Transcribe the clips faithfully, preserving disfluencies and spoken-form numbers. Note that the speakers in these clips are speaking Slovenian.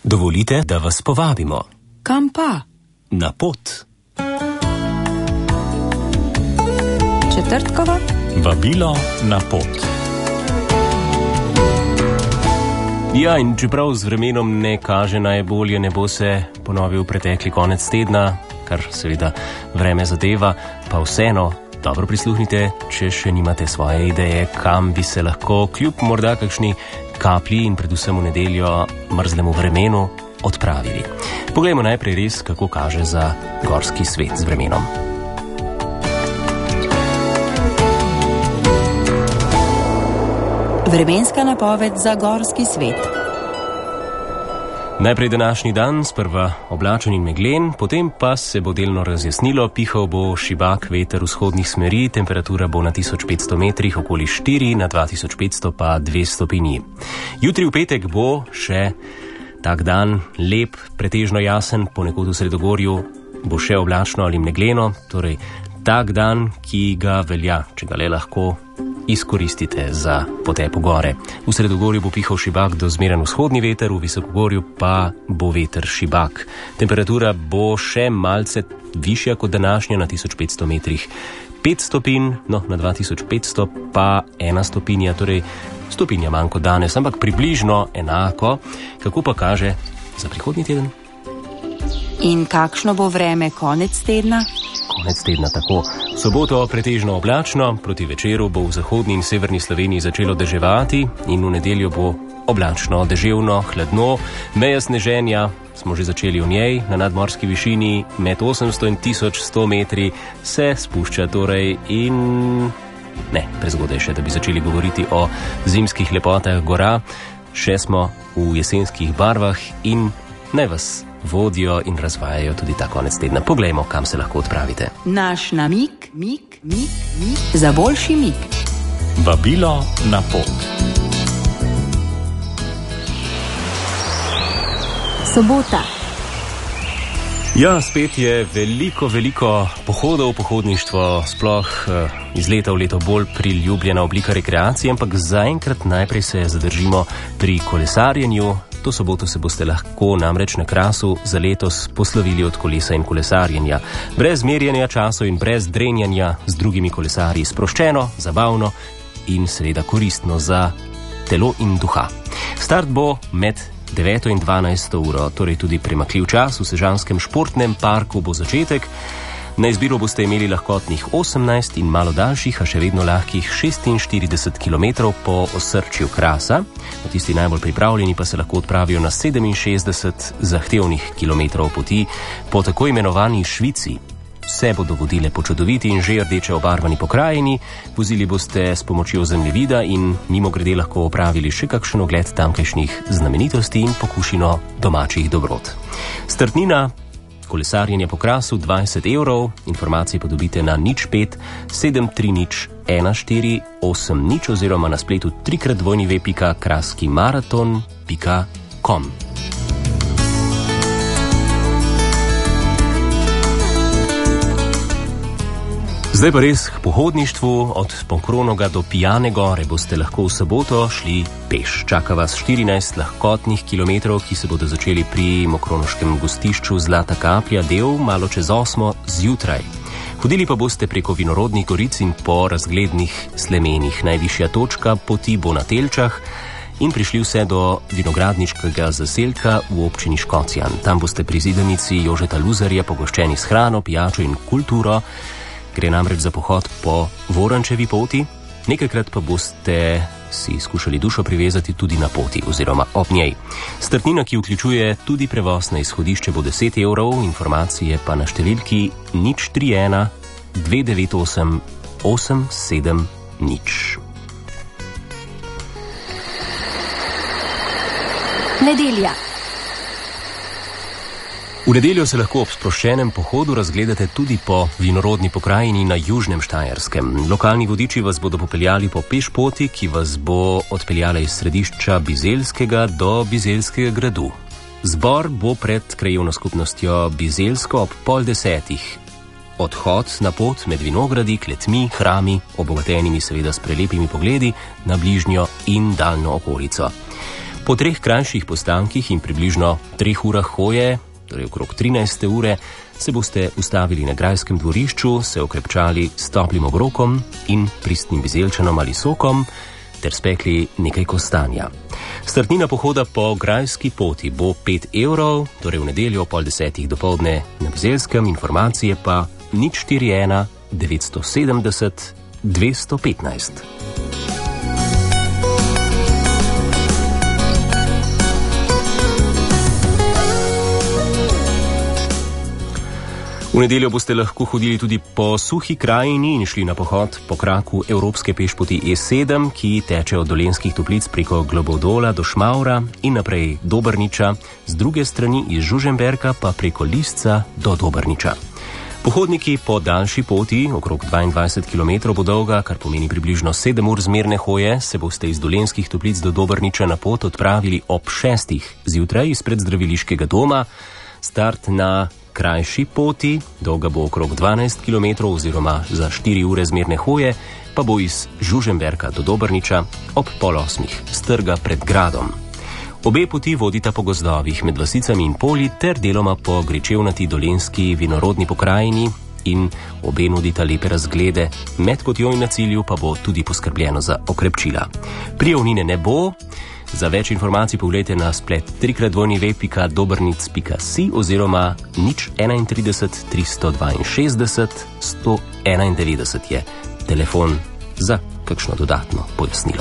Dovolite, da vas povabimo. Kam pa? Na pot. Četrtkova? Vabilo na pot. Ja, in čeprav z vremenom ne kaže najbolje, ne bo se ponovil pretekli konec tedna, kar seveda vreme zadeva, pa vseeno dobro prisluhnite, če še nimate svoje ideje, kam bi se lahko kljub morda kakšni kaplji in predvsem v nedeljo mrzlemu vremenu odpravili. Poglejmo najprej res, kako kaže za gorski svet z vremenom. Vremenska napoved za gorski svet. Najprej današnji dan, sprva oblačen in meglen, potem pa se bo delno razjasnilo, pihal bo šibak veter vzhodnih smeri, temperatura bo na tisoč petsto metrih okoli štiri, na dva tisoč petsto pa dve stopinji. Jutri v petek bo še tak dan, lep, pretežno jasen, ponekod v Sredogorju bo še oblačno ali megleno, torej tak dan, ki ga velja, če ga le lahko izkoristite za potep v gore. V Sredogorju bo pihal šibak do zmeren vzhodni veter, v Visokogorju pa bo veter šibak. Temperatura bo še malce višja kot današnja, na tisoč petsto metrih pet stopinj, no na dva tisoč petsto pa ena stopinja, torej stopinja manj kot danes, ampak približno enako. Kako pa kaže za prihodnji teden? In kakšno bo vreme konec tedna? Konec tedna tako. V soboto pretežno oblačno, proti večeru bo v zahodni in severni Sloveniji začelo deževati in v nedeljo bo oblačno, deževno, hladno. Meja sneženja smo že začeli v njej, na nadmorski višini med osemsto in tisoč sto metri se spušča torej in ne, prezgodaj še, da bi začeli govoriti o zimskih lepotah gora. Še smo v jesenskih barvah in naj vas vodijo in razvajajo tudi ta konec tedna. Poglejmo, kam se lahko odpravite. Naš namig, mig, mig, mig, za boljši mig. Vabilo na pot. Sobota. Ja, spet je veliko, veliko pohodov, pohodništvo sploh eh, iz leta v leto bolj priljubljena oblika rekreacije, ampak zaenkrat najprej se zadržimo pri kolesarjenju. To soboto se boste lahko namreč na Krasu za letos poslovili od kolesa in kolesarjenja. Brez merjenja časov in brez drenjanja z drugimi kolesarji. Sproščeno, zabavno in seveda koristno za telo in duha. Start bo med deveto in dvanajsto uro, torej tudi premakljiv čas. V Sežanskem športnem parku bo začetek. Na izbiro boste imeli lahkotnih osemnajst in malo daljših, a še vedno lahkih šestinštirideset kilometrov po osrčju Krasa. No, tisti najbolj pripravljeni pa se lahko odpravijo na sedeminšestdeset zahtevnih kilometrov poti po tako imenovani Švici. Vse bodo vodile po čudoviti in že rdeče obarvani pokrajini, vozili boste s pomočjo zemljevida in mimogrede lahko opravili še kakšen ogled tamkajšnjih znamenitosti in pokušino domačih dobrot. Startnina kolesarjenje po Krasu dvajset evrov, informacije pa dobite na nič pet sedem tri nič ena štiri osem nič oziroma na spletu trikrat dvojni ve pika kraski maraton pika com. Zdaj pa res k pohodništvu. Od Ponkronoga do Pijane gore boste lahko v soboto šli peš. Čaka vas štirinajst lahkotnih kilometrov, ki se bodo začeli pri mokronoškem gostišču Zlata kaplja, del malo čez osmo zjutraj. Hodili pa boste preko vinorodnih goric in po razglednih slemenih. Najvišja točka poti bo na Telčah in prišli vse do vinogradniškega zaselka v občini Škocjan. Tam boste pri zidanici Jožeta Luzarja pogoščeni s hrano, pijačo in kulturo. Gre namreč za pohod po Vorančevi poti, nekajkrat pa boste si skušali dušo privezati tudi na poti oziroma ob njej. Startnina, ki vključuje tudi prevoz na izhodišče, bo deset evrov, informacije pa na številki nič tri ena dve devet osem osem sedem nič. Nedelja. V nedeljo se lahko ob sproščenem pohodu razgledate tudi po vinorodni pokrajini na južnem Štajerskem. Lokalni vodiči vas bodo popeljali po pešpoti, ki vas bo odpeljala iz središča Bizeljskega do Bizeljskega gradu. Zbor bo pred krajevno skupnostjo Bizeljsko ob pol desetih. Odhod na pot med vinogradi, kletmi, hrami, obogatenimi seveda s prelepimi pogledi na bližnjo in daljno okolico. Po treh krajših postankih in približno treh urah hoje, torej okrog trinajste ure, se boste ustavili na grajskem dvorišču, se okrepčali s toplim obrokom in pristnim bizelčanom ali sokom, ter spekli nekaj kostanja. Startnina pohoda po grajski poti bo pet evrov, torej v nedeljo pol desetih dopoldne na Bizelskem, informacije pa nič štiri ena devet sedemdeset dvesto petnajst. V nedeljo boste lahko hodili tudi po suhi krajini in šli na pohod po kraku Evropske pešpoti E sedem, ki teče od Dolenjskih Toplic preko Globodola do Šmavra in naprej Dobrniča, z druge strani iz Žužemberka pa preko Lisca do Dobrniča. Pohodniki po daljši poti, okrog dvaindvajset kilometrov bo dolga, kar pomeni približno sedem ur zmerne hoje, se boste iz Dolenjskih Toplic do Dobrniča na pot odpravili ob šestih zjutraj izpred zdraviliškega doma. Start na krajši poti, dolga bo okrog dvanajst kilometrov oziroma za štiri ure zmerne hoje, pa bo iz Žužemberka do Dobrniča ob pol osmih s trga pred gradom. Obe poti vodita po gozdovih med vasicami in polji ter deloma po gričevnati dolenjski vinorodni pokrajini in obe nudita lepe razglede, med potjo in na cilju pa bo tudi poskrbljeno za okrepčila. Prijavnine ne bo. Za več informacij pogledajte na splet trikrat dvojni pika dobrnic pika si oziroma nič enaintrideset tristo dvainšestdeset sto enaindevetdeset je telefon za kakšno dodatno pojasnilo.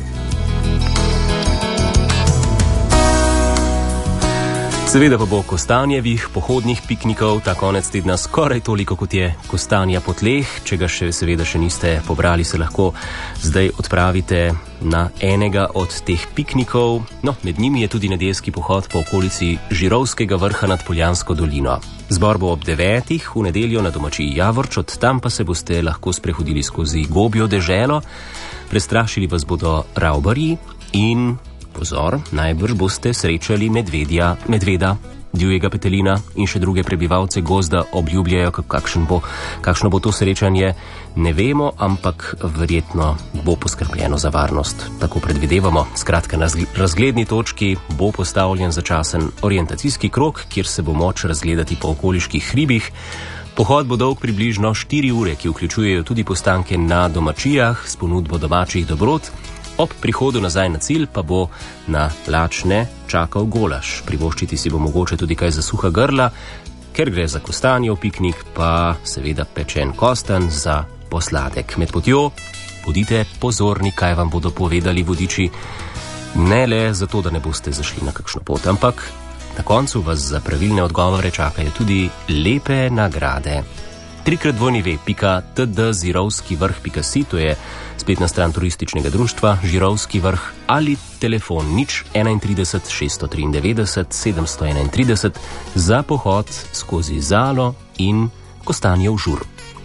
Seveda pa bo kostanjevih pohodnih piknikov ta konec tedna skoraj toliko, kot je kostanja po tleh. Če ga še seveda še niste pobrali, se lahko zdaj odpravite na enega od teh piknikov. No, med njimi je tudi nedeljski pohod po okolici Žirovskega vrha nad Poljansko dolino. Zbor bo ob devetih v nedeljo na domačiji Javorč, od tam pa se boste lahko sprehodili skozi gobjo deželo. Prestrašili vas bodo ravbarji in pozor, najbrž boste srečali medvedja, medveda, divjega petelina in še druge prebivalce gozda. Obljubljajo, kakšen bo, kakšno bo to srečanje, ne vemo, ampak verjetno bo poskrbljeno za varnost. Tako predvidevamo. Skratka, na razgledni točki bo postavljen začasen orientacijski krog, kjer se bo moč razgledati po okoliških hribih. Pohod bo dolg približno štiri ure, ki vključujejo tudi postanke na domačijah s ponudbo domačih dobrot. Ob prihodu nazaj na cilj pa bo na lačne čakal golaž. Privoščiti si bo mogoče tudi kaj za suha grla, ker gre za kostanjev piknik, pa seveda pečen kostan za posladek. Med potjo bodite pozorni, kaj vam bodo povedali vodiči, ne le zato, da ne boste zašli na kakšno pot, ampak na koncu vas za pravilne odgovore čakajo tudi lepe nagrade. trikrat dvojni ve pika td zirovski vrh pika si, to je spletna stran turističnega društva Žirovski vrh, ali telefon nič enaintrideset šeststo triindevetdeset sedemsto enaintrideset za pohod skozi Zalo in Kostanjev žur.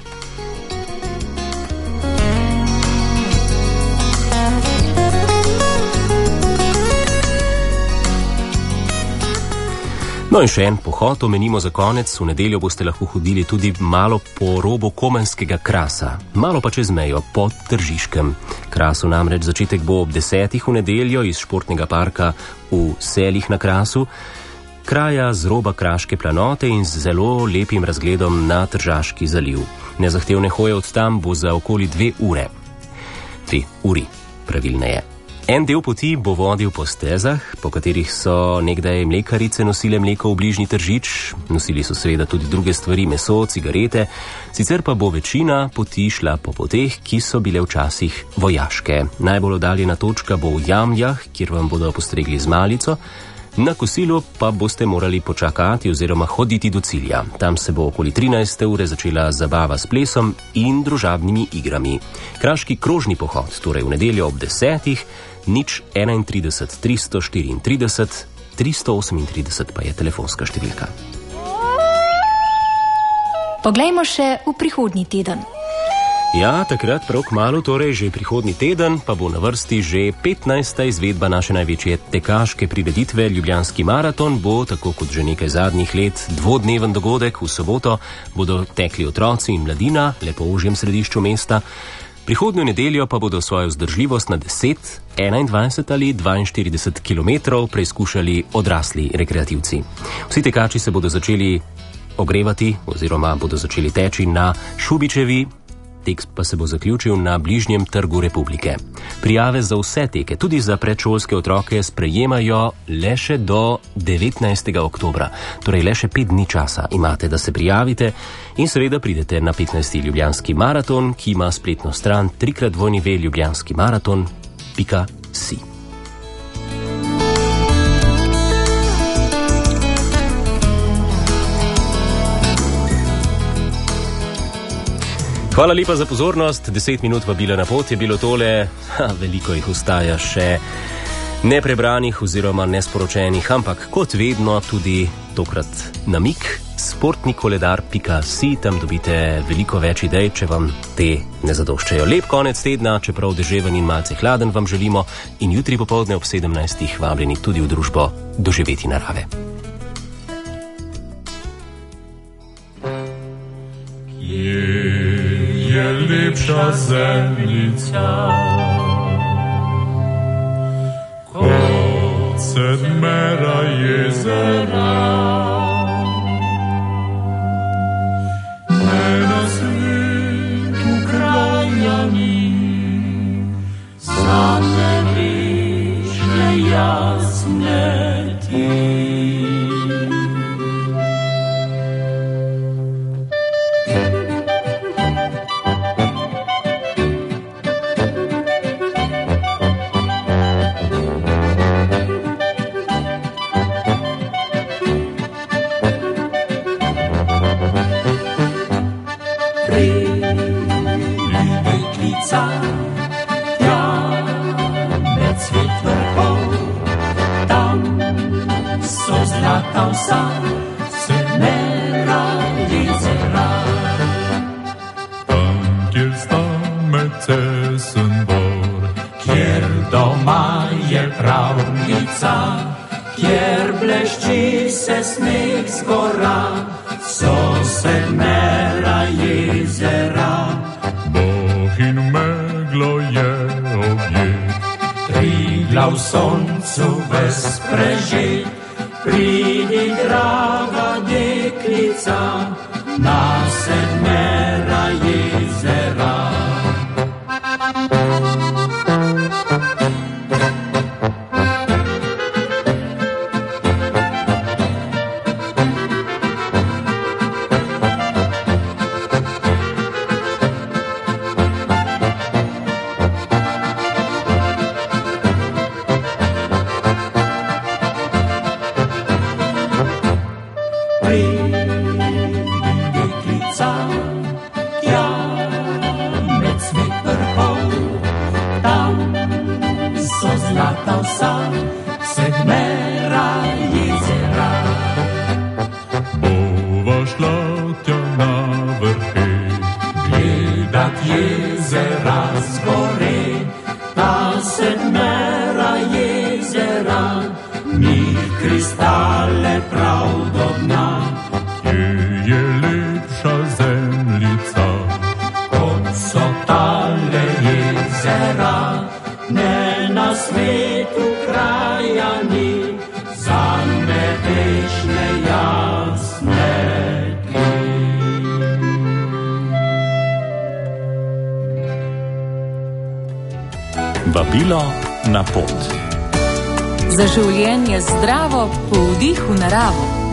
No in še en pohod omenimo za konec. V nedeljo boste lahko hodili tudi malo po robu Komenskega krasa, malo pa čez mejo po Tržiškem krasu. Namreč začetek bo ob desetih v nedeljo iz športnega parka v Selih na Krasu, kraja z roba Kraške planote in z zelo lepim razgledom na Tržaški zaliv. Nezahtevne hoje od tam bo za okoli dve ure. Dve uri, pravilneje. En del poti bo vodil po stezah, po katerih so nekdaj mlekarice nosile mleko v bližnji Tržič. Nosili so seveda tudi druge stvari, meso, cigarete. Sicer pa bo večina poti šla po poteh, ki so bile včasih vojaške. Najbolj oddaljena točka bo v Jamljah, kjer vam bodo postregli z malico. Na kosilu pa boste morali počakati oziroma hoditi do cilja. Tam se bo okoli trinajste ure začela zabava s plesom in družabnimi igrami. Kraški krožni pohod, torej v nedeljo ob desetih, nič enaintrideset tristo štiriintrideset tristo osemintrideset pa je telefonska številka. Poglejmo še v prihodnji teden. Ja, takrat prav kmalu, torej že prihodnji teden, pa bo na vrsti že petnajsta izvedba naše največje tekaške prireditve. Ljubljanski maraton bo, tako kot že nekaj zadnjih let, dvodneven dogodek. V soboto bodo tekli otroci in mladina, lepo v ožjem središču mesta. Prihodnjo nedeljo pa bodo svojo vzdržljivost na deset, enaindvajset ali dvainštirideset kilometrov preizkušali odrasli rekreativci. Vsi tekači se bodo začeli ogrevati oziroma bodo začeli teči na Šubičevi, tek pa se bo zaključil na bližnjem trgu Republike. Prijave za vse teke, tudi za predšolske otroke, sprejemajo le še do devetnajstega oktobra, torej le še pet dni časa imate, da se prijavite in seveda pridete na petnajsti Ljubljanski maraton, ki ima spletno stran trikrat dvojni ve ljubljanski maraton pika si. Hvala lepa za pozornost. Deset minut vabila na pot je bilo tole. Ha, veliko jih ostaja še neprebranih oziroma nesporočenih, ampak kot vedno tudi tokrat namig sportni koledar pika si, tam dobite veliko več idej, če vam te ne zadoščajo. Lep konec tedna, čeprav deževen in malce hladen vam želimo in jutri popoldne ob sedemnajstih vabljeni tudi v družbo Doživeti narave. Je lepša zemljica kot sedmera jezera, ne na svetu kraja ni, same večne jasne ti. Kjer blešči se sneg z gora, so sedmera jezera. Boh in meglo je objekt, Triglav v soncu ves prežet, pridi draga deklica na sedmera jezera. Vabilo na pot. Za življenje zdravo, po vdihu naravo.